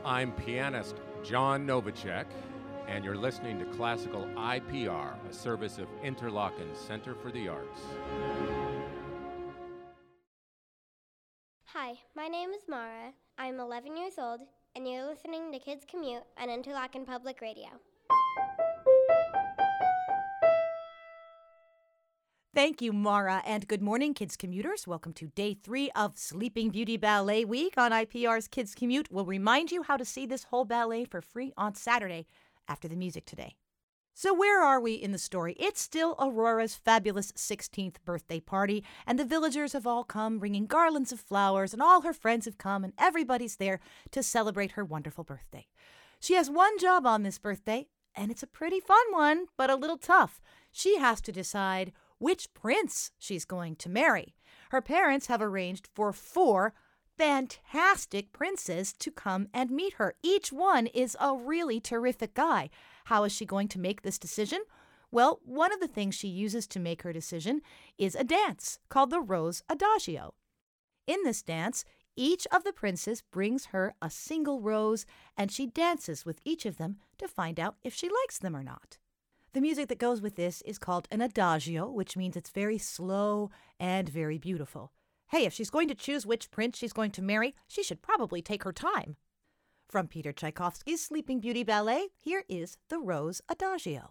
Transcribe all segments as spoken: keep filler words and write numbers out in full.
I'm pianist John Novacek, and you're listening to Classical I P R, a service of Interlochen Center for the Arts. Hi, my name is Mara. I'm eleven years old, and you're listening to Kids Commute on Interlochen Public Radio. Thank you, Mara, and good morning, Kids Commuters. Welcome to day three of Sleeping Beauty Ballet Week on I P R's Kids Commute. We'll remind you how to see this whole ballet for free on Saturday after the music today. So where are we in the story? It's still Aurora's fabulous sixteenth birthday party, and the villagers have all come bringing garlands of flowers, and all her friends have come, and everybody's there to celebrate her wonderful birthday. She has one job on this birthday, and it's a pretty fun one, but a little tough. She has to decide which prince she's going to marry. Her parents have arranged for four fantastic princes to come and meet her. Each one is a really terrific guy. How is she going to make this decision? Well, one of the things she uses to make her decision is a dance called the Rose Adagio. In this dance, each of the princes brings her a single rose, and she dances with each of them to find out if she likes them or not. The music that goes with this is called an adagio, which means it's very slow and very beautiful. Hey, if she's going to choose which prince she's going to marry, she should probably take her time. From Peter Tchaikovsky's Sleeping Beauty Ballet, here is the Rose Adagio.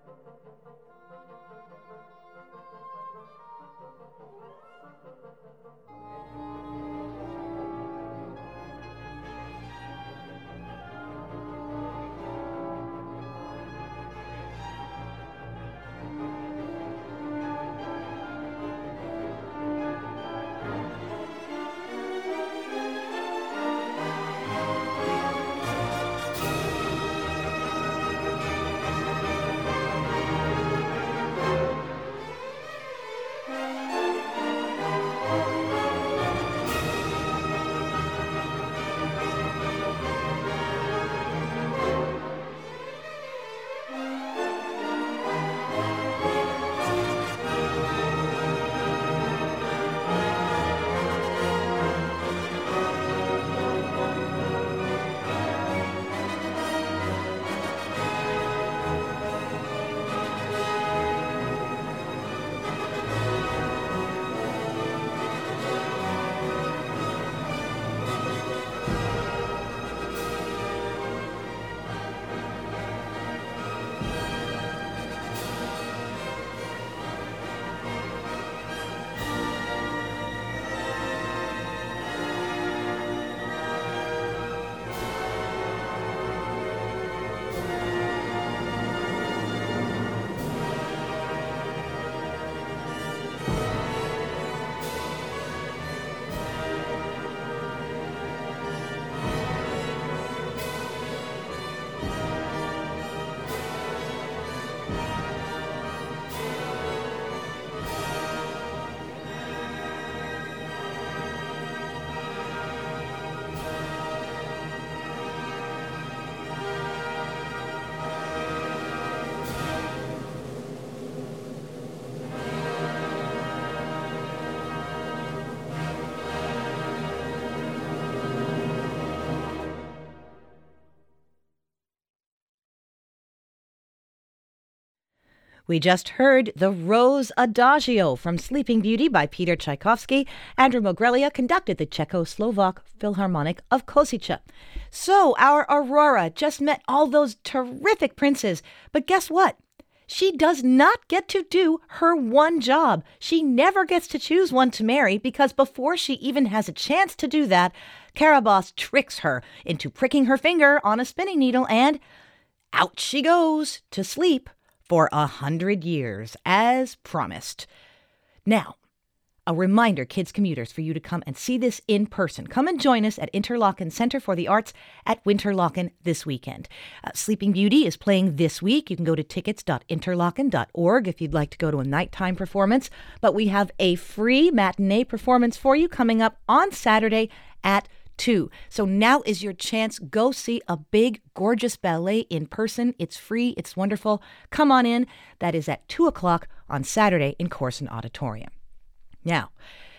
We just heard the Rose Adagio from Sleeping Beauty by Peter Tchaikovsky. Andrew Mogrelia conducted the Czechoslovak Philharmonic of Košice. So our Aurora just met all those terrific princes. But guess what? She does not get to do her one job. She never gets to choose one to marry because before she even has a chance to do that, Caraboss tricks her into pricking her finger on a spinning needle and out she goes to sleep for a hundred years, as promised. Now, a reminder, kids commuters, for you to come and see this in person. Come and join us at Interlochen Center for the Arts at Winterlochen this weekend. Uh, Sleeping Beauty is playing this week. You can go to tickets dot interlochen dot org if you'd like to go to a nighttime performance. But we have a free matinee performance for you coming up on Saturday at two. So now is your chance. Go see a big, gorgeous ballet in person. It's free. It's wonderful. Come on in. That is at two o'clock on Saturday in Corson Auditorium. Now,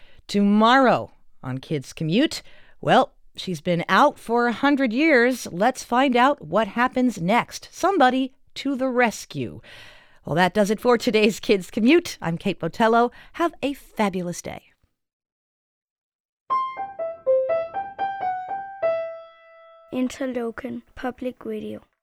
tomorrow on Kids Commute, well, she's been out for a hundred years. Let's find out what happens next. Somebody to the rescue. Well, that does it for today's Kids Commute. I'm Kate Botello. Have a fabulous day. Interlochen Public Radio.